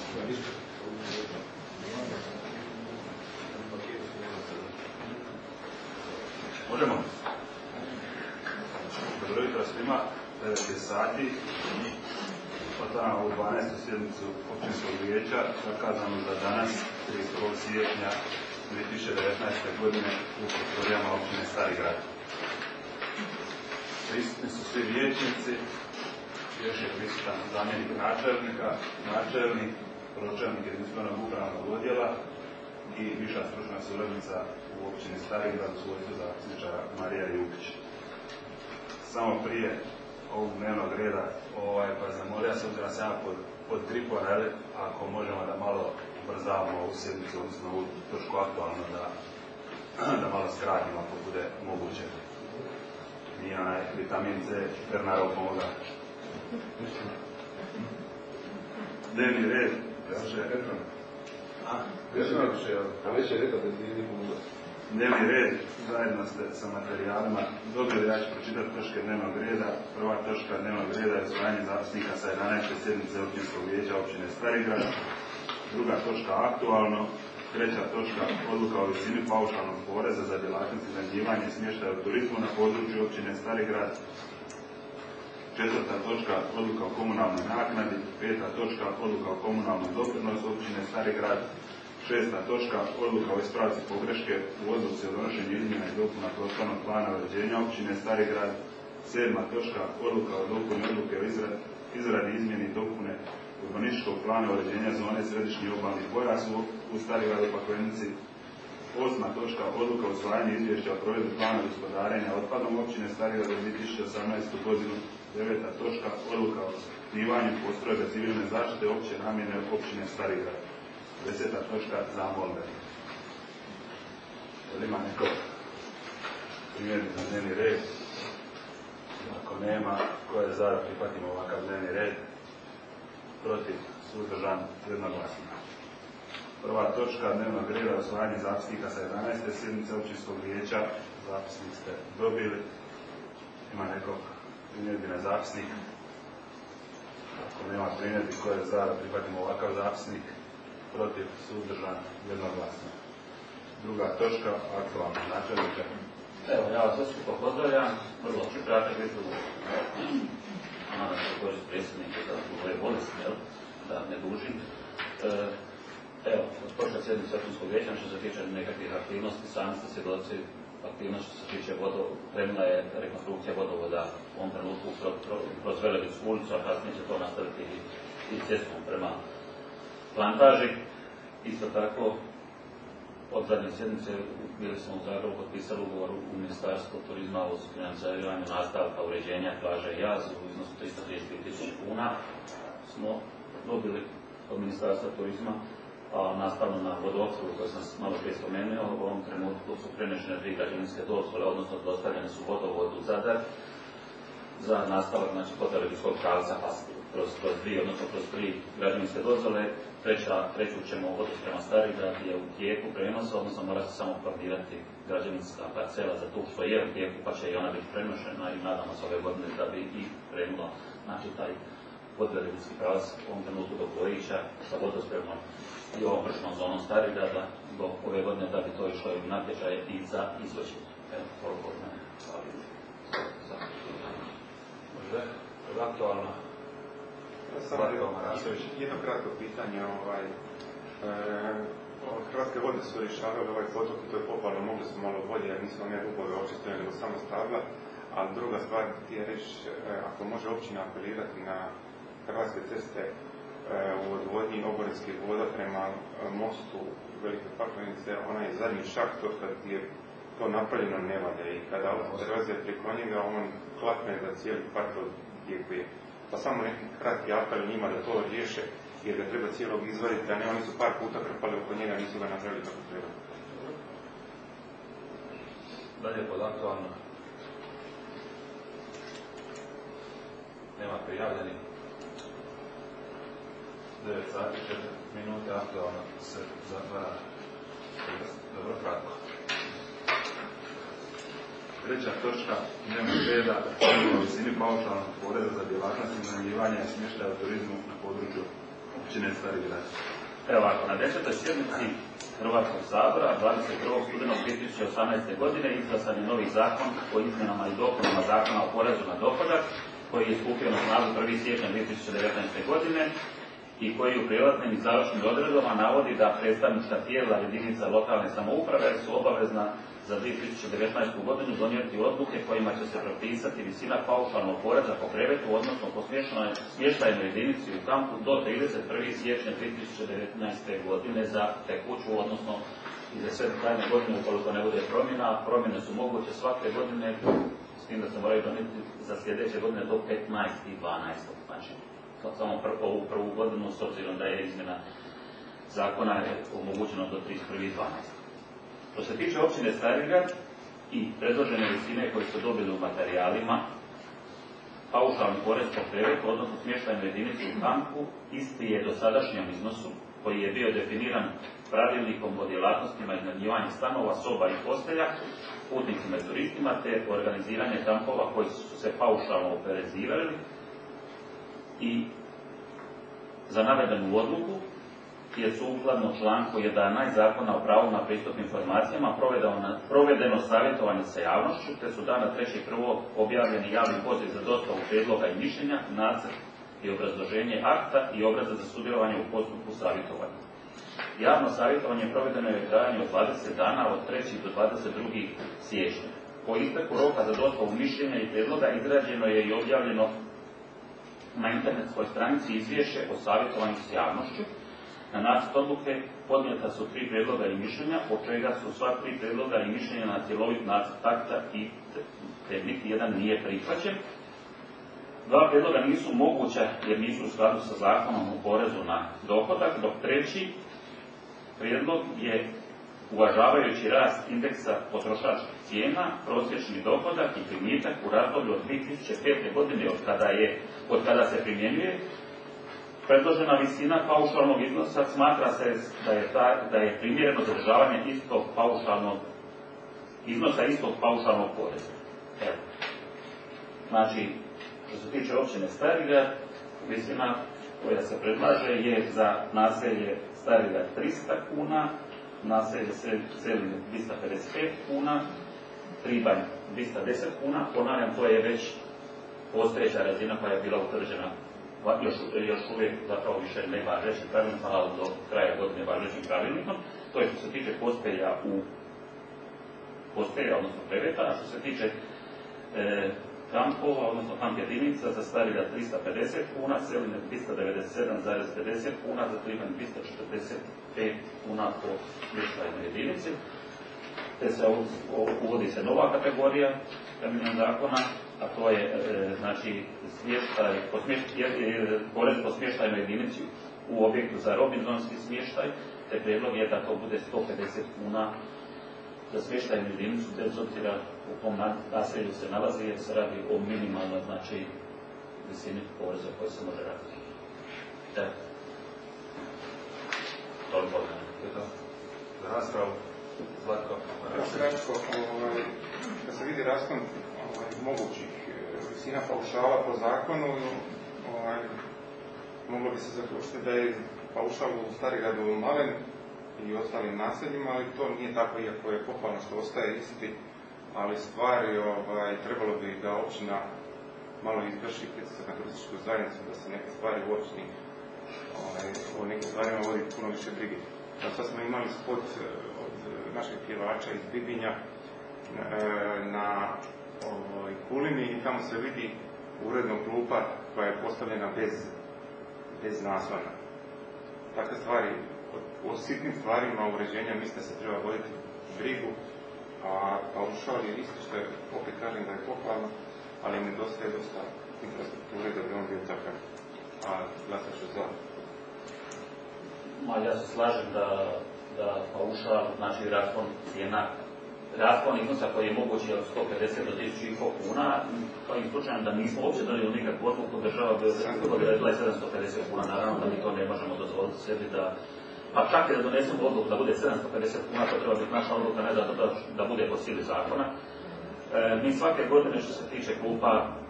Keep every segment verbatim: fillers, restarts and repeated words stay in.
Možemo? Dobro jutro svima, devet je sati. Otvaramo u dvanaestu sjednicu općinskog vijeća, zakazanu za danas, trideset prvog siječnja dvije tisuće devetnaeste. godine u prostorijama općine Stari Grad. Prisutni su svi vijećnici, još je prisutan zamjenik načelnika, načelnik, pročelnik jedinstvenog upravnog odjela i viša stručna suradnica u općini Stari Grad u svojstvu zapisničara Marija Jukić. Samo prije ovog dnevnog reda, ovaj, pa zamolio se obzirom sam ja pod, pod tripora, ako možemo da malo ubrzavamo ovu sjednicu, odnosno ovu točku aktualno, da, da malo skratimo ako bude moguće. Nije onaj vitamin C, Bernarov pomoga. Dnevni red, kaže, a, a već je rekao da ti nije pomoga. Dnevni red, zajedno ste sa materijalima dobili, ja ću pročitati točke dnevnog reda. Prva točka dnevnog reda je usvajanje zapisnika sa jedanaeste sjednice općinskog vijeća općine Stari Grad. Druga točka aktualno. Treća točka odluka o visini paušalnog poreza za djelatnost iznajmljivanja i smještaja u turizmu na području općine Stari Grad. Četvrta točka odluka o komunalnoj naknadi. Peta točka odluka o komunalnom doprinosu općine Stari Grad. Šesta točka odluka o ispravci pogreške u odluci o donošenju izmjena i dopuna prostornog plana uređenja općine Stari Grad. Sedma točka odluka o dopuni odluke o izradi, izradi izmjene i dopune urbanističkog plana uređenja zone središnji obalni pojas u Stari Grad u Paklenici. Osma točka odluka o usvajanju izvješća o provedbi plana gospodarenja otpadom općine Stari Grad za dvije tisuće osamnaestu. godinu. Deveta točka odluka o osnivanju postrojbe civilne zaštite opće namjene općine Stari Grad. Deseta točka zamolbe. Jel ima neko primjerni na dnevni red? Ako nema, ko je za da prihvatimo ovakav dnevni red? Protiv, suzdržan, jednoglasno. Prva točka dnevnog reda je usvajanje zapisnika sa jedanaeste sjednice općinskog vijeća. Zapisnik ste dobili. Ima nekog primjedbi na zapisnik? Ako nema primjedbi, ko je za da prihvatimo ovakav zapisnik? Protiv, suzdržan, jednoglasno. Druga točka, aktualno načelnika. Evo, ja vas sve skupo pozdravljam. Vrlo ću kratak izgled. Nadam se također predsjednike da ove bolesti, jel? Da ne dužim. E, evo, od prošle sjednice općinskog vijeća što se tiče nekakvih aktivnosti, sami ste svjedoci aktivnosti što se tiče vodovoda, krenula je rekonstrukcija vodovoda u ovom trenutku kroz Velebinsku ulicu, a kasnije će to nastaviti i, i cestom prema Plantaži. Isto tako, od zadnje sjednice bili smo u Zagrebu potpisali ugovor u Ministarstvu turizma o financiranju nastavka uređenja plaže Jaz u iznosu tristo trideset tisuća kuna. Smo dobili od Ministarstva turizma, a nastavno na vodoopskrbu koju sam malo prije spomenuo, u ovom trenutku su prenešene tri građevinske dozvole, odnosno dostavljene su vodovodu Zadar za nastavak, znači Kotarevskog pravca kroz, kroz tri, odnosno kroz tri građevinske dozvole. Treća, treću ćemo vodosprema Stari Grad je u tijeku prenosa, odnosno mora se samo formirati građevinska parcela za tu što je u tijeku, pa će i ona biti prenošena i nadamo se ove godine da bi i krenula, znači taj podverevinski pravac u ovom trenutku do Bojića sa vodospremom i ovom vršnom zonom Stari Grada do ove godine da bi to išlo i u natječaje i za izvođenje. Evo, toliko od mene. Može, aktualno. Samo jedno kratko pitanje. Ovaj, e, Hrvatske vode su rješavali ovaj potok i to je pohvalno, mogli su malo bolje, jer nismo ne dubove očistili, nego samo stavila. Ali druga stvar ti je reći, e, ako može općina apelirati na Hrvatske ceste e, u odvodnji oborinskih voda prema e, mostu Velike Paklenice, onaj zadnji šaht od kad je to napravljeno ne valja i kada auto prelaze preko njega, on klapne za cijeli part odjekuje. Pa samo neki kratki apel njima da to riješe, jer ga treba cijelog izvaditi, a ne oni su par puta krpali oko njega, nisu ga napravili kako treba. Dalje pod aktualno. Nema prijavljeni. devet sati, četiri minute, aktualno se zatvara. Dobro, kratko. Treća točka dnevnog reda o visini paušalnog poreza za djelatnost iznajmljivanja i smještaja u turizmu na području općine Stari Grad. Evo ovako, na desetoj sjednici Hrvatskog sabora dvadeset prvog studenog dvije tisuće osamnaeste. godine izglasan je novi zakon o izmjenama i dopunama Zakona o porezu na dohodak koji je stupio na snagu prvog siječnja dvije tisuće devetnaeste. godine i koji u prijelaznim i završnim odredbama navodi da predstavnička tijela jedinica lokalne samouprave su obavezna za dvije tisuće devetnaestu. godinu donijeti odluke kojima će se propisati visina paušalnog poreza po krevetu, odnosno po smještajnoj jedinici u kampu do trideset prvog siječnja dvije tisuće devetnaeste. godine za tekuću, odnosno i za sve trajne godine ukoliko ne bude promjena. Promjene su moguće svake godine, s tim da se moraju donijeti za sljedeće godine do petnaestog dvanaestog. Znači, samo ovu prvu godinu, s obzirom da je izmjena zakona je omogućeno do trideset prvog dvanaestog. Što se tiče općine Stari Grad i predložene visine koje su dobili u materijalima, paušalni porez po krevetu, odnosno smještajnu jedinicu u kampu, isti je dosadašnjem iznosu koji je bio definiran pravilnikom o djelatnostima iznajmljivanja stanova, soba i postelja, putnicima i turistima, te organiziranje kampova koji su se paušalno oporezivali. I za navedenu odluku je sukladno članku jedanaest Zakona o pravu na pristup informacijama provedeno, provedeno savjetovanje sa javnošću, te su dana trećeg prvog objavljeni javni poziv za dostavu prijedloga i mišljenja, nacrt i obrazloženje akta i obrazac za sudjelovanje u postupku savjetovanja. Javno savjetovanje provedeno je u trajanju od dvadeset dana od trećeg do dvadeset drugog siječnja. Po isteku roka za dostavu mišljenja i prijedloga izrađeno je i objavljeno na internetskoj stranici izvješće o savjetovanju s javnošću. Na nacrt odluke podnijeta su tri prijedloga i mišljenja, od čega su sva tri prijedloga i mišljenja na cjelovit nacrt akta i te niti jedan nije prihvaćen. Dva prijedloga nisu moguća jer nisu u skladu sa Zakonom o porezu na dohodak, dok treći prijedlog je, uvažavajući rast indeksa potrošačkih cijena, prosječni dohodak i primitak u razdoblju od dvije tisuće pete. godine od kada, je, od kada se primjenjuje, predložena visina paušalnog iznosa smatra se da je, ta, da je primjereno zadržavanje istog paušalnog iznosa istog paušalnog poreza. Evo. Znači, što se tiče općine Stari Grad, visina koja se predlaže je za naselje Stari Grad trista kuna, naselje Seline dvjesto pedeset pet kuna, Tribanj dvjesto deset kuna, ponavljam, to je već postojeća razina koja je bila utvrđena još, još uvijek zapravo više ne važećim pravilnikom, ali do kraja godine važećim pravilnikom. To je što se tiče postelja u postelja, odnosno kreveta, a što se tiče e, kampova, odnosno kamp jedinica, za Stari Grad trista pedeset kuna, Seline dvjesto devedeset sedam zarez pedeset kuna, za Tribanj dvjesto četrdeset pet kuna po smještajnoj jedinici. Te se uvodi se nova kategorija temeljem zakona, a to je e, znači smještaj, po smještaj, porez po smještajnoj jedinici u objektu za robinzonski smještaj, te prijedlog je da to bude sto pedeset kuna za smještajnu jedinicu, bez obzira u kom naselju se nalazi, jer se radi o minimalnoj, znači, visini poreza koji se može raditi. Da. Toliko od mene. Za raspravu. Zlatko. Kratko, ovaj, da se vidi raspon ovaj, mogućih visina paušala po zakonu, ovaj, moglo bi se zaključiti da je paušal u Starigradu malen i ostalim naseljima, ali to nije tako, iako je pohvalno što ostaje isti, ali stvari ovaj, trebalo bi da općina malo izvrši pritisak na turističku zajednicu, da se neke stvari u općini ovaj, o nekim stvarima vodi puno više brige. Da sad smo imali spot od našeg pjevača iz Bibinja na ovoj Kulini i tamo se vidi uredno klupa koja je postavljena bez, bez naslona. Takve stvari, o sitnim stvarima uređenja mislim da se treba voditi brigu, a paušal je isto što je, opet kažem da je pohvalno, ali nedostaje dosta infrastrukture da bi on bio takav, a glasat ću za. Ma, ja se slažem da, da paušal, znači raspon cijena, raspon iznosa koji je mogući od sto pedeset do tisuću i pol kuna, kojim slučajem da nismo uopće donijeli nikakvu odluku, država bi odredila sedamsto pedeset kuna, naravno da mi to ne možemo dozvoliti sebi da, pa čak i da donesemo odluku da bude sedamsto pedeset kuna, to treba biti naša odluka, ne da, da, da bude po sili zakona. E, mi svake godine što se tiče klupa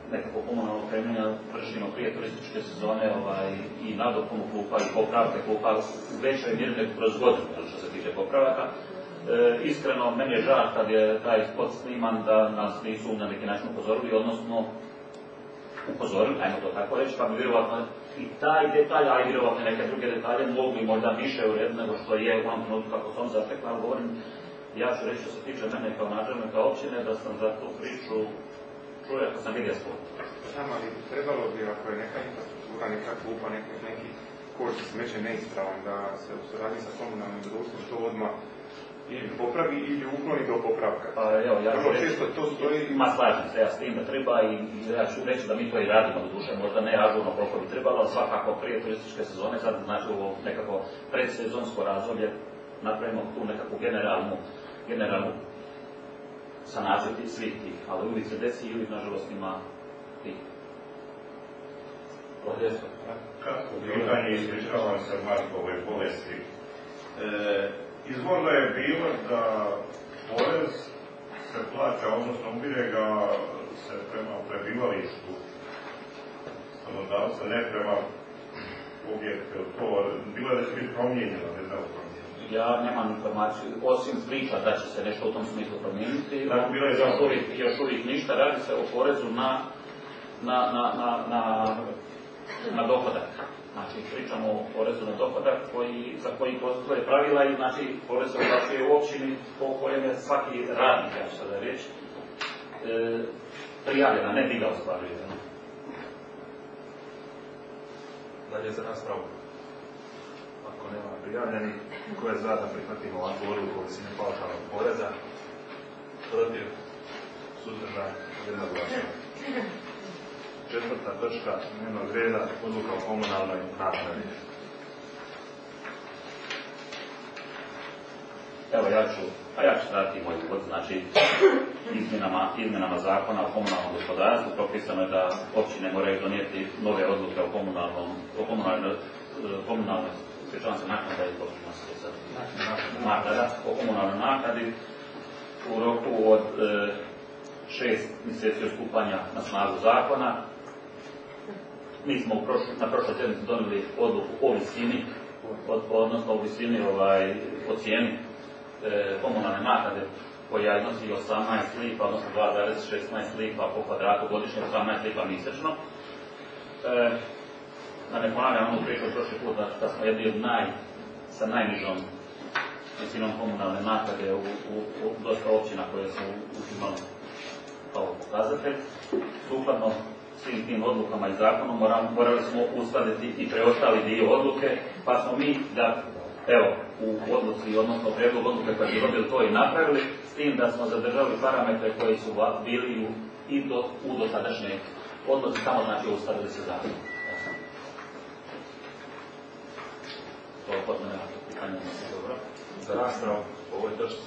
nekako komunalno opremljenja vršimo prije turističke sezone ovaj, i nadopunu klupa i popravke klupa u većoj mjeri nego kroz godinu, što se tiče popravaka. E, iskreno, meni je žal kad je taj spot sniman da nas nisu na neki način upozorili, odnosno upozorili, ajmo to tako reći, pa bi vjerovatno i taj detalj, a i vjerovatno neke druge detalje mogli možda više urediti nego što je u onom trenutku kako sam zatekla, ali govorim, ja ću reći što se tiče mene kao načelnika općine, da sam za tu priču čuo ako sam vidio sport. Znam, ali trebalo bi, ako je neka infrastruktura, neka klupa, neki, neki koš smeće neispravan, da se u suradnji sa komunalnim društvom to odmah ili popravi ili ukloni do popravka. Pa evo, ja ću reći, često to stoji... Ma slažem se, ja s tim da treba i ja ću reći da mi to i radimo do duše, možda ne ažurno koliko bi trebalo, ali svakako prije turističke sezone, sad znači ovo nekako predsezonsko razdoblje, napravimo tu nekakvu generalnu, generalnu sanaciju svih tih, ali uvijek se desi i uvijek nažalost ima tih. Odjesko. Kako pitanje, ispričavam se Markovoj bolesti. E, izvorno je bilo da porez se plaća, odnosno ubire ga se prema prebivalištu stanodavca, ne prema objektu. To bilo je da će biti promijenjeno, ne znam promijenjeno. Ja nemam informaciju, osim priča da će se nešto u tom smislu promijeniti, Dakle, bilo je još, uvijek, još uvijek ništa, radi se o porezu na, na, na, na, na, na dohodak. Znači, pričamo o porezu na dohodak koji, za koji postoje pravila i znači porez se uplaćuje u općini po kojem je svaki radnik, ja ću sada reći, e, prijavljena, ne bi ga ostvaruje. Dalje za raspravu. Ako nema prijavljenih, ko je za da prihvatimo ovakvu odluku o visini paušalnog poreza, protiv, suzdržan, jednoglasno. Četvrta točka dnevnog reda, odluka o komunalnoj naknadi. Evo ja ću, a ja ću dati moj uvod, znači izmjenama, izmjenama zakona o komunalnom gospodarstvu propisano je da općine moraju donijeti nove odluke o komunalnom, o komunalnoj, komunalnoj, sjećavam se naknada i počinjamo se sad, naknada, o komunalnoj naknadi u roku od e, šest mjeseci od stupanja na snagu zakona. Mi smo u prošlo, na prošloj sjednici donijeli odluku o visini, od, odnosno o visini ovaj, o cijeni e, komunalne naknade koja iznosi osamnaest lipa, odnosno dva zarez šesnaest lipa po kvadratu godišnje, osamnaest lipa mjesečno. E, da ne ponavljam onu priču od prošli put, da, da smo jedni od naj, sa najnižom visinom komunalne naknade u, u, u dosta općina koje su uzimali kao pokazatelj. Sukladno svim tim odlukama i zakonom morali smo uskladiti i preostali dio odluke, pa smo mi da, evo, u odluci, odnosno prijedlog odluke koje bi dobili to i napravili, s tim da smo zadržali parametre koji su bili u, i do, u dosadašnje odluci, samo znači uskladili se zakonom. To je potpuno pitanje, dobro. Za raspravu o ovoj točci.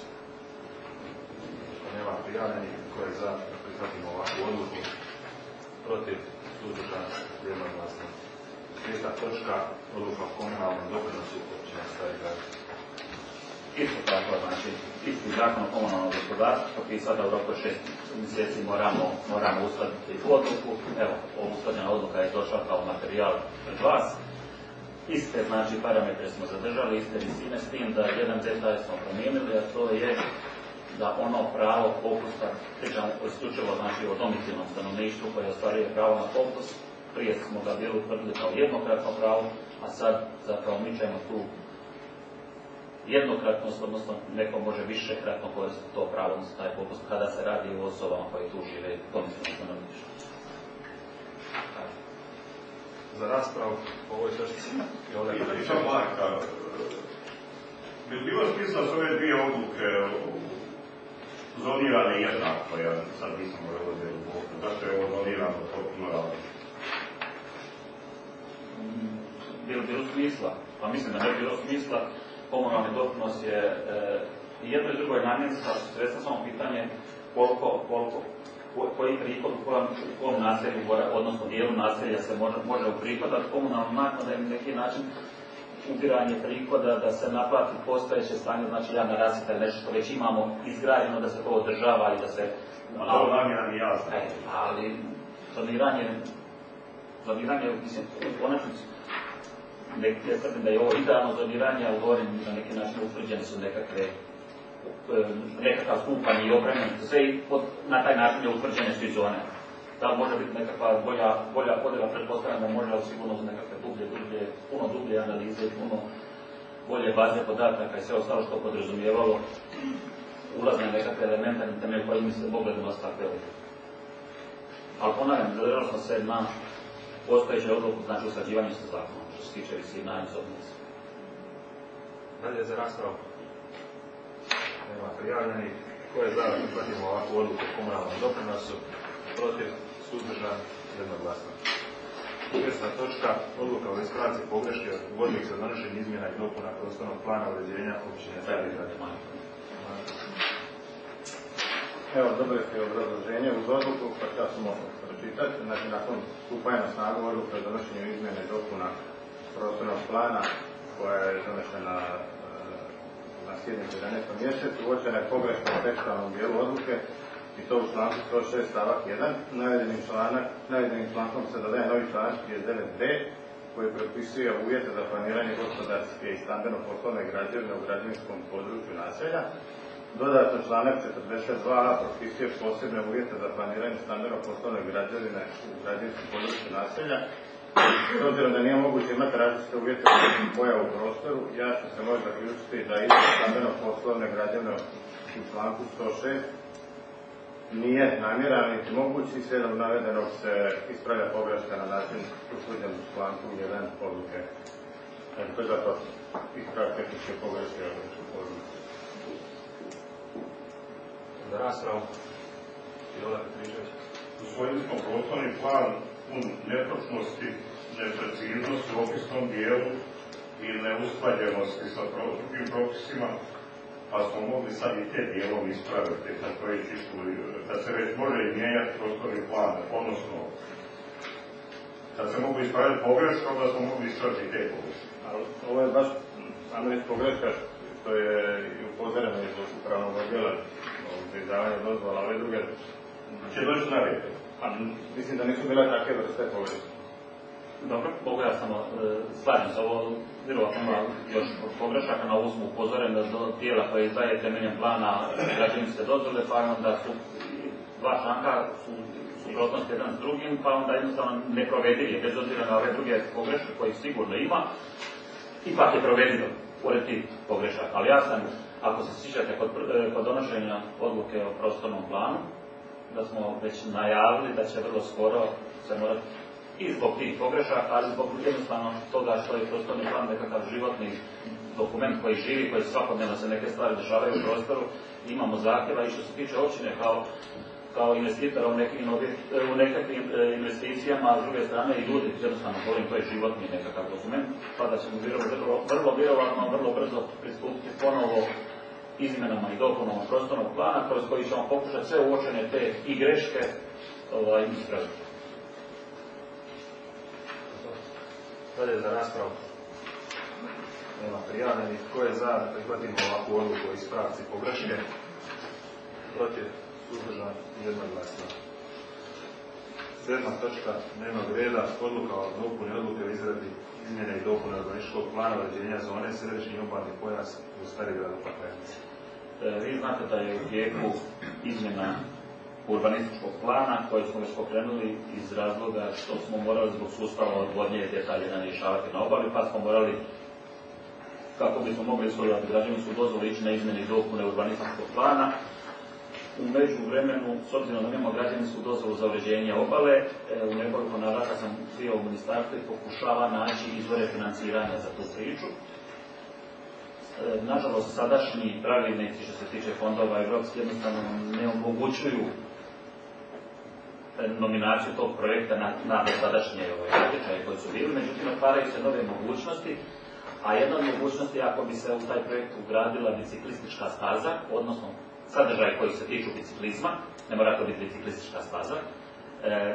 Nema prijavljenih, ko je za da prihvatimo ovakvu odluku, protiv, suzdržan, jednoglasno. Šesta točka, odluka o komunalnom doprinosu općine Stari Grad. Isto tako, znači, isti zakon o komunalnom gospodarstvu, propisao da u roku šest mjeseci moramo, moramo uskladiti odluku. Evo, usklađena odluka je došla kao materijal pred vas. Iste, znači, parametre smo zadržali, iste visine, s tim da jedan detalj smo promijenili, a to je da ono pravo popusta, pričamo isključivo znači o domicilnom stanovništvu koje ostvaruje pravo na popust, prije smo ga bili utvrdili kao jednokratno pravo, a sad zapravo mičemo tu jednokratnost, odnosno neko može višekratno koristiti to pravo, odnosno taj popust kada se radi o osobama koje tu žive domicilnom stanovništvu. Za raspravu o ovoj točci i ovdje kada Pričam Marka, bi bilo smisla s ove dvije odluke zonirane jednako, ja sad nisam ovdje u boku, zašto je ovo zonirano potpuno različno? Bilo bilo smisla, pa mislim da ne bilo smisla, komunalni doprinos je e, jedno i drugo je namjenska sredstva, samo pitanje koliko, koliko koji prihod u kojem, u kojem naselju, odnosno dijelu naselja se može, može uprihodati. Komunalna naknada je na neki način ubiranje prihoda da se naplati postojeće stanje, znači javna rasvjeta je nešto što već imamo izgrađeno, da se to održava i da se... A to namjera mi jasno. Ali zoniranje, zoniranje, mislim, u konačnici, ja tvrdim da je ovo idealno zoniranje, ali govorim na neki način utvrđene su nekakve, nekakav stupanj i opremljenost, sve i na taj način je utvrđene su i zone. Da može biti nekakva bolja, bolja podjela, pretpostavljamo može ali sigurno uz nekakve dublje, dublje, puno dublje analize, puno bolje baze podataka i sve ostalo što podrazumijevalo ulazne nekakve elemente na temelju koji mi se mogli donositi takve odluke. Ali ponavljam, zadržali smo se na postojeće odluku, znači usklađivanje sa zakonom, što se tiče visina i sobnice. Dalje za raspravu. Nema prijavljenih. Ko je za da prihvatimo ovakvu odluku o komunalnom doprinosu? Protiv, suzdržan, jednoglasno. Šesta točka, odluka o ispravci pogreške vodnih za donošenje izmjena i dopuna prostornog plana uređenja općine Stari Grad. Evo, dobili ste obrazloženje uz odluku, pa ja sam mogao pročitati. Znači, nakon stupanja na snagu odluke o donošenju izmjene i dopuna prostornog plana, koja je donesena na sjednici jedanaestom mjesecu, uočena je pogreška u tekstualnom dijelu odluke, i to u članku sto šest stavak jedan. Navedenim, članak, navedenim člankom se dodaje novi članak trideset devet b koji propisuje uvjete za planiranje gospodarske i stambeno-poslovne građevine u građevinskom području naselja. Dodatno članak četrdeset dva a propisuje posebne uvjete za planiranje stambeno-poslovne građevine u građevinskom području naselja. S obzirom da nije moguće imati različite uvjete boja u prostoru, jasno se može zaključiti da isto stambeno-poslovne građevine u članku sto šest nije namjeran niti mogući, slijedom navedenog se ispravlja pogreška na način utvrđen u članku jedan odluke. To je zato ispravlja tehničke pogreške u odluke. Za raspravu. Jola Petričević. Usvojili smo prostorni plan u netočnosti, nepreciznosti u opisnom dijelu i neusklađenosti sa drugim propisima, pa smo mogli sad i te dijelom ispraviti, na koje čistu, da se već može mijenjati prostorni plan, odnosno kad se mogu ispraviti pogreška, onda smo mogli ispraviti i te pogreške. Ali ovo je baš, samo iz pogreška, što je i upozoreno iz upravnog odjela za izdavanje dozvola, ove druge će doći na red. Mislim da nisu bile takve vrste pogreške. Dobro, mogu ja samo e, slažem se, ovo vjerovatno ima još pogrešaka, na ovu smo upozoreni da do tijela koje izdaje temeljem plana građevinske dozvole, pa onda su dva članka su suprotnosti jedan s drugim, pa onda jednostavno neprovedivi, bez obzira na ove druge pogreške koje sigurno ima, ipak je provedivo, pored tih pogrešaka. Ali ja sam, ako se sjećate, kod, kod donošenja odluke o prostornom planu, da smo već najavili da će vrlo skoro se morati i zbog tih pogrešaka, ali zbog jednostavno toga što je prostorni plan nekakav životni dokument koji živi, koji svakodnevno se neke stvari dešavaju u prostoru, imamo zahtjeva i što se tiče općine kao, kao investitora u nekim, u nekakvim investicijama, a s druge strane i ljudi, jednostavno govorim, to je životni nekakav dokument, pa da ćemo vrlo, vrlo vjerovatno, vrlo brzo pristupiti ponovo izmjenama i dopunama prostornog plana, kroz koji ćemo pokušati sve uočene te i greške ovaj, ispraviti. Dalje za raspravu. Nema prijavljenih. Ko je za da prihvatimo ovakvu odluku o ispravci pogreške? Protiv, suzdržan, jednoglasno. Sedma točka dnevnog reda, odluka o dopuni odluke o izradi izmjene i dopune urbanističkog plana uređenja zone središnji obalni pojas u Stari Grad Paklenica. E, vi znate da je u tijeku izmjena urbanističkog plana koje smo već pokrenuli iz razloga što smo morali zbog sustava odvodnje detaljno rješavati na obali, pa smo morali, kako bismo mogli ishodovati građevinsku dozvolu, ići na izmjene i dopune urbanističkog plana. U međuvremenu, s obzirom da nemamo građevinsku dozvolu za uređenje obale, u nekoliko navrata sam bio u ministarstvu i pokušava naći izvore financiranja za tu priču. Nažalost, sadašnji pravilnici što se tiče fondova evropski jednostavno ne omogućuju nominaciju tog projekta na, na sadašnje natječaje koji su bili, međutim otvaraju se nove mogućnosti, a jedna od mogućnosti ako bi se u taj projekt ugradila biciklistička staza, odnosno sadržaj koji se tiču biciklizma, ne mora to biti biciklistička staza, e,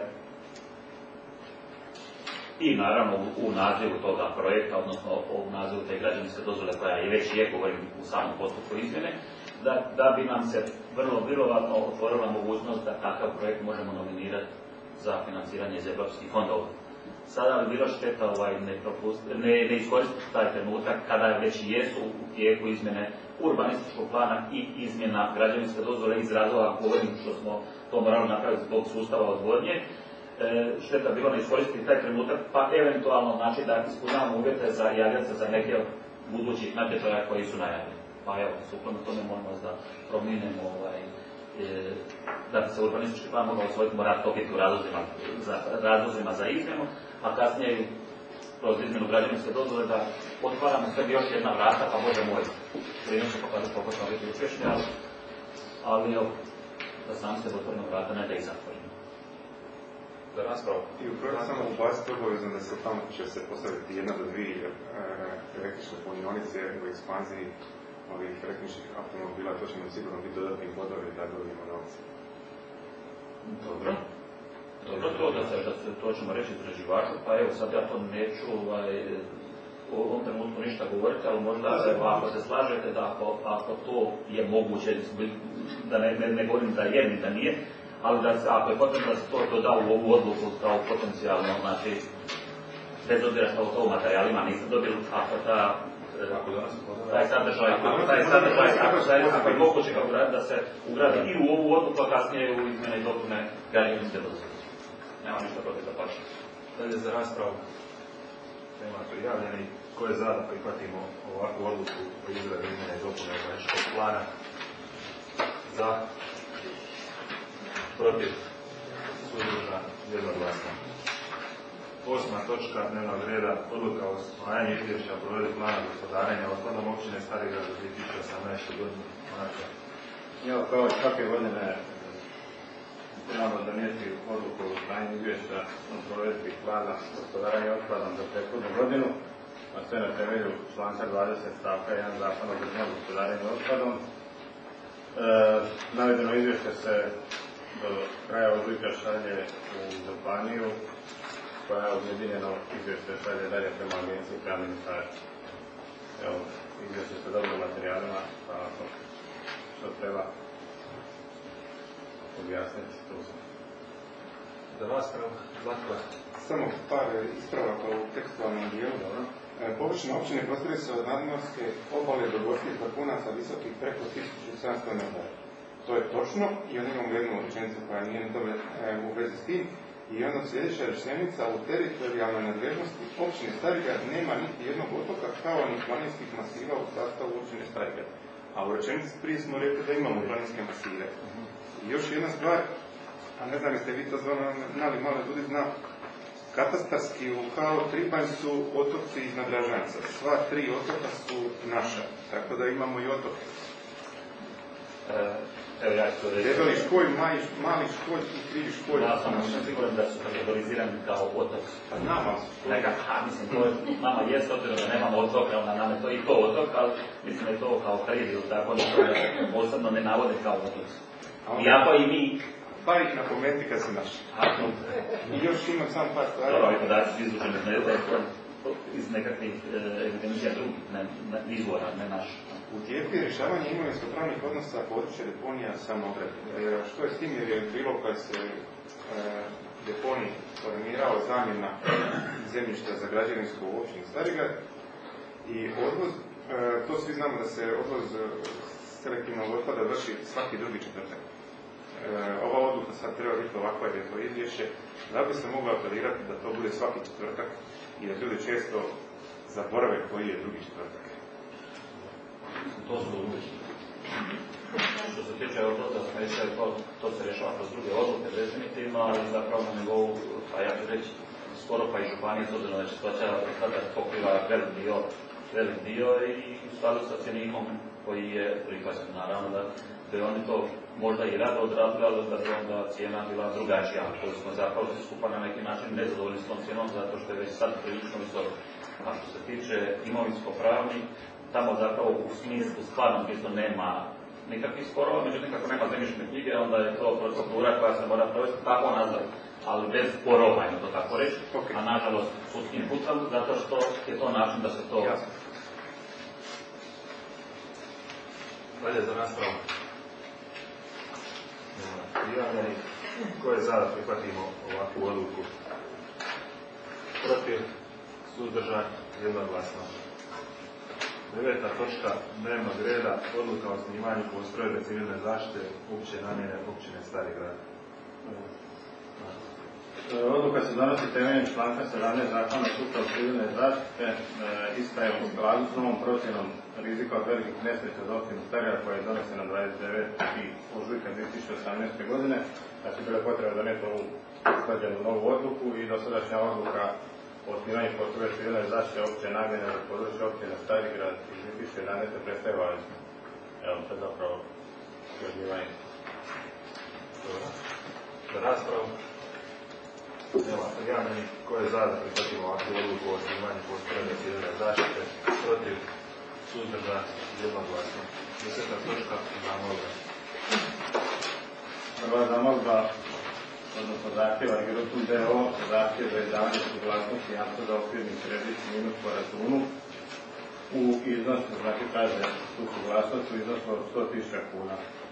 i naravno u, u nazivu toga projekta, odnosno u nazivu te građevinske dozvole koja je već je, govorim, u samom postupku izmjene, da, da bi nam se vrlo vjerovatno otvorila mogućnost da takav projekt možemo nominirati za financiranje iz evropskih fondova. Sada bi bilo šteta ovaj, ne, ne, ne iskoristiti taj trenutak kada već jesu u tijeku izmjene urbanističkog plana i izmjena građevinske dozvole iz razloga govorim što smo to morali napraviti zbog sustava odvodnje. E, šteta bilo ne iskoristiti taj trenutak pa eventualno znači da ispunjavamo uvjete za javljati za neke od budućih natječaja koji su najavljeni. Pa evo, sukladno tome moramo da promijenimo ovaj, e, da bi se urbanistički plan mogao osvojiti, mora to biti u razlozima za, razlozima za izmjenu, a kasnije kroz izmjenu građevinske dozvole da otvaramo sebi još jedna vrata pa možemo uvijek. Vrijeme će pokazati koliko ćemo biti uspješni, ali, ali evo, da sam se otvorimo vrata, ne da ih zatvorimo. Za raspravu. I u projektu samo ubaciti obavezno da se tamo će se postaviti jedna do dvije e, električne punionice u ekspanziji ovih električnih automobila, to će nam sigurno biti dodatni bodovi da dobijemo novce. Dobro. Dobro, to, da se, da se, to ćemo reći izraživaču, pa evo sad ja to neću ovaj, u ovom trenutku ništa govoriti, ali možda evo, ako se slažete da ako, ako to je moguće, da ne, ne, ne govorim da je ni da nije, ali da se, ako je potrebno da se to doda u ovu odluku kao potencijalno, znači, bez obzira što to u materijalima niste dobili, ako ta taj sadržaj, taj sadržaj, sadržaj, ako je moguće ga ugradi, da se ugradi i u ovu odluku, a kasnije u izmjene i dopune građevinske dozvole. Nema ništa protiv da pače. Dalje za raspravu. Nema prijavljeni. Ko je za da prihvatimo ovakvu odluku o izradi izmjene i dopune urbanističkog plana? Za. Protiv. Suzdržan. Jednoglasno. Osma točka dnevnog reda, odluka o usvajanju izvješća o provedbi plana gospodarenja otpadom općine Stari Grad za dvije tisuće osamnaestu. godinu. Evo, kao i svake godine trebamo donijeti odluku o usvajanju izvješća o provedbi plana gospodarenja otpadom za prethodnu godinu, a sve na temelju članka dvadeset stavka jedan Zakona o državnom gospodarenju otpadom. E, navedeno izvješće se do kraja ožujka šalje u županiju, koja je objedinjeno izvješće šalje dalje prema agenciji prema ministarstvu. Evo, izvješće se dobro materijalima, pa ako što treba objasniti, tu sam. Za raspravu, Zlatko. Samo par ispravaka u tekstualnom dijelu. Površine općine prostire se od nadmorske obale do gorskih vrhunaca visokih preko tisuću sedamsto metara. To je točno i onda imamo jednu rečenicu koja nije dobro u vezi s tim. I onda sljedeća rečenica u teritorijalnoj nadležnosti općine Stari Grad nema niti jednog otoka kao ni planinskih masiva u sastavu općine Stari Grad. A u rečenici prije smo rekli da imamo planinske masive. I još jedna stvar, a ne znam jeste vi to znali, malo ljudi zna, katastarski u K O Tribanj su otoci iz Dražanca. Sva tri otoka su naša, tako da imamo i otoke. Evo ja ću reći. Debeli školj, mali školj i krivi školj. Ja sam siguran da su kategorizirani kao otok. Pa nama su. Neka, a mislim, to je, nama je s obzirom da nemamo otoka, onda nam je to i to otok, ali mislim da je to kao krivi ili tako, nešto posebno ne navode kao otok. Iako i mi... Pa ih napomenuti kad si naš. I još imam sam par stvari. Dobro, ovi podaci su izvučeni iz nekakvih evidencija drugih izvora, ne naš. U tijeku je rješavanje imovinsko-pravnih odnosa područja deponija Samograd. E, što je s tim jer je bilo kad se e, deponij formirao zamjena zemljišta za građevinsku u općini Stari Grad i odvoz, e, to svi znamo da se odvoz selektivnog otpada vrši svaki drugi četvrtak. E, ova odluka sad treba biti ovakva jer je to izvješće, da bi se moglo apelirati da to bude svaki četvrtak i da ljudi često zaborave koji je drugi četvrtak. To su odluke. Što se tiče odluka smeća, to, to se rješava kroz druge odluke definitivno, ali zapravo na nivou, a ja ću reći, skoro pa i županije, s obzirom da će to sada pokriva velik dio, velik dio i u skladu sa cjenikom koji je prihvaćen. Naravno da bi oni to možda i rado odradili, ali da bi onda cijena bila drugačija, koju smo zapravo svi skupa na neki način nezadovoljni s tom cijenom, zato što je već sad prilično visoko. A što se tiče imovinsko-pravnih, tamo zapravo u smislu stvarnom smislu nema nikakvih sporova, međutim kako nema zemljišne knjige, onda je to procedura koja se mora provesti tako nazad, ali bez sporova, ajmo to tako reći, okay. A nažalost sudskim putem, zato što je to način da se to... Jasno. Dalje za raspravu. Prijavljeni. Ko je za da prihvatimo ovakvu odluku? Protiv? Suzdržan? Jednoglasno. Deveta točka dnevnog reda, odluka o osnivanju postrojbe civilne zaštite opće namjene općine Stari Grad. Odluka se donosi temeljem članka sedamnaest Zakona o sustavu civilne zaštite. Ista je u skladu s novom procjenom rizika od velikih nesreća za općinu Stari Grad koja je donesena dvadeset devetog ožujka dvije tisuće osamnaeste. godine. Znači, bilo je potrebno donijeti ovu usklađenu novu odluku i dosadašnja odluka o osnivanju postrojbe civilne zaštite opće namjene za područje općine Stari Grad iz dvije tisuće jedanaeste. prestaje važiti. Evo, to je zapravo usklađivanje. Za raspravu. Nema prijavljenih. Ko je za da prihvatimo ovakvu odluku o osnivanju postrojbe civilne zaštite? Protiv? Suzdržan? Jednoglasno. Deseta točka zamolba. Prva zamolba, odnosno zahtjeva Agrotun d o o, zahtjev za izdavanje suglasnosti jamstva za okvirni kredit minus po računu u iznosu, znači kaže tu suglasnost u iznosu od sto tisuća kuna.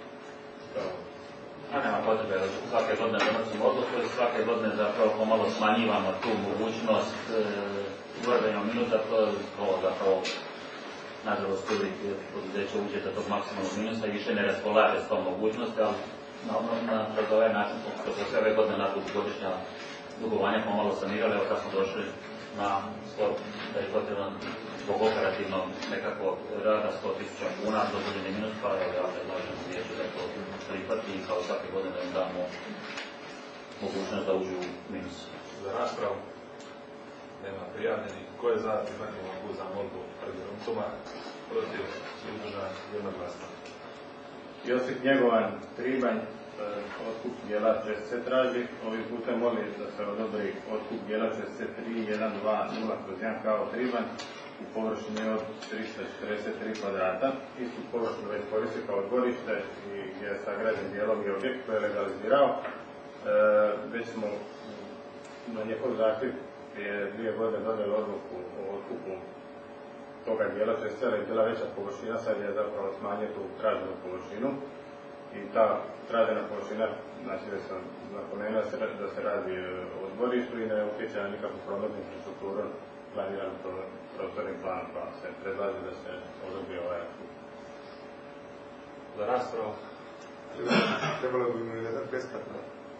A nema potrebe, svake godine donosimo odluku i svake godine zapravo pomalo smanjivamo tu mogućnost ulaženja u minuta, to je zapravo nažalost uvijek poduzeće uđe do tog maksimalnog minusa i više ne raspolaže s tom mogućnosti, ali na kroz ovaj način, što se sve ove godine na godišnja dugovanja pomalo sanirali, evo kad smo došli na skoro da je potrebno zbog operativnog nekakvog rada sto tisuća kuna, dozvoljeni minus, pa evo ja predlažem vijeću da to prihvati i kao svake godine im damo mogućnost da uđu u minus. Za raspravu nema prijavljenih. Ko je za da prihvatimo ovakvu zamolbu Agrotuma? Protiv? Suzdržan? Jednoglasno. Josip Njegovan Tribanj, otkup dijela čestice traži. Ovim putem moli da se odobri otkup dijela čestice tri jedan dva nula kroz jedan kao Tribanj u površini od tristo četrdeset tri kvadrata. Istu površinu već koristi kao dvorište i gdje je sagrađen dijelom i objekt koji je legalizirao. E, već smo na njegov zahtjev prije dvije godine donijeli odluku o otkupu toga dijela čestice, ali je bila veća površina, sad je zapravo smanjio tu traženu površinu i ta tražena površina, znači da sam napomenuo da se radi o dvorištu i ne utječe na nikakvu prometnu infrastrukturu planiranu prostornim planom, pa se predlaže da se odobri ovaj otkup. Za raspravu. Trebalo bi mi jedan besplatno.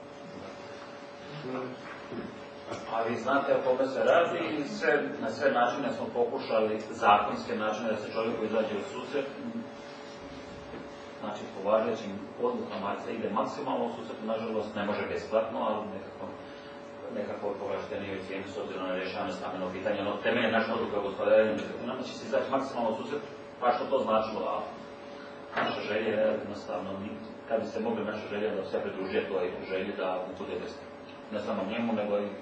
A vi znate o kome se radi i sve, na sve načine smo pokušali zakonske načine da se čovjeku izađe u susret. Znači, po važećim odlukama se ide maksimalno u susret, nažalost ne može besplatno, ali nekako, nekako povlašteniju cijenu s obzirom na rješavanje stambenog pitanja. No, temelje naše odluke o gospodarenju nekakvima će se izaći maksimalno u susret, pa što to značilo, a naša želja je jednostavno, kad bi se mogli naša želja da sve pridružuje toj želji da bude besplatno. Ne samo njemu, nego i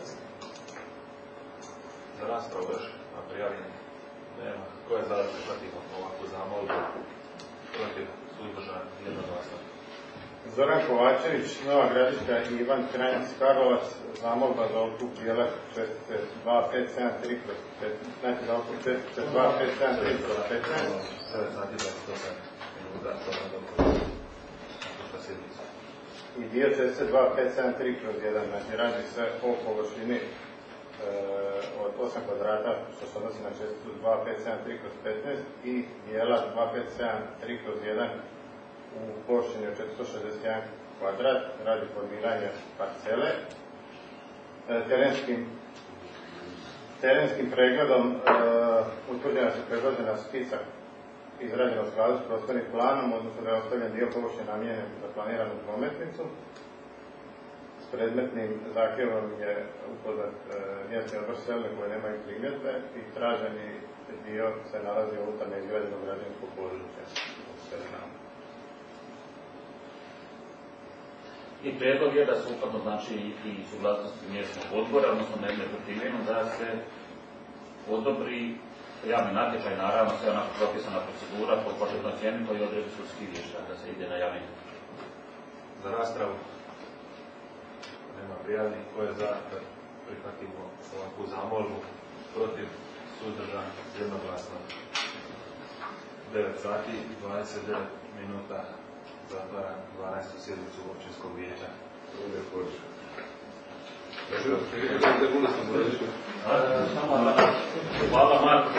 za raspravu još, a prijavljenih nema. Ko je za da prihvatimo ovakvu zamolbu? Protiv? Suzdržan? Jednoglasno. Zoran Kovačević, Nova Gradiška i Ivan Kranjac Karlovac, zamolba za otkup dijela čestice dva pet sedam tri kroz petnaest, znači za otkup čestice dva pet sedam tri kroz petnaest. devet sati dvadeset osam minuta, to je dobro. Pušta sjednica. I dio čestice dva pet sedam tri kroz jedan, znači radi se o površini od osam kvadrata, što se odnosi na česticu dva pet sedam tri kroz petnaest i dijela dva pet sedam tri kroz jedan u površini od četiristo šezdeset jedan kvadrat, radi formiranja parcele. Terenskim, terenskim pregledom e, utvrđena se predložena skica izrađena u skladu s prostornim planom, odnosno da je ostavljen dio površine namijenjen za planiranu prometnicu. S predmetnim zahtjevom je upoznat e, mjesni odbor selne koje nemaju primjedbe i traženi dio se nalazi unutar neizgrađenog građevinskog područja. I prijedlog je da se upadno znači i suglasnosti mjesnog odbora, odnosno ne protivljeno, da se odobri javni natječaj, naravno sve onako propisana procedura po početnoj cijeni koji odredi sudski vještak da se ide na javni. Za raspravu nema prijavljenih. Ko je za da prihvatimo ovakvu zamolbu? Protiv? Suzdržan? Jednoglasno. devet sati i dvadeset devet minuta. Zatvaram dvanaestu sjednicu općinskog vijeća. Hvala Marko.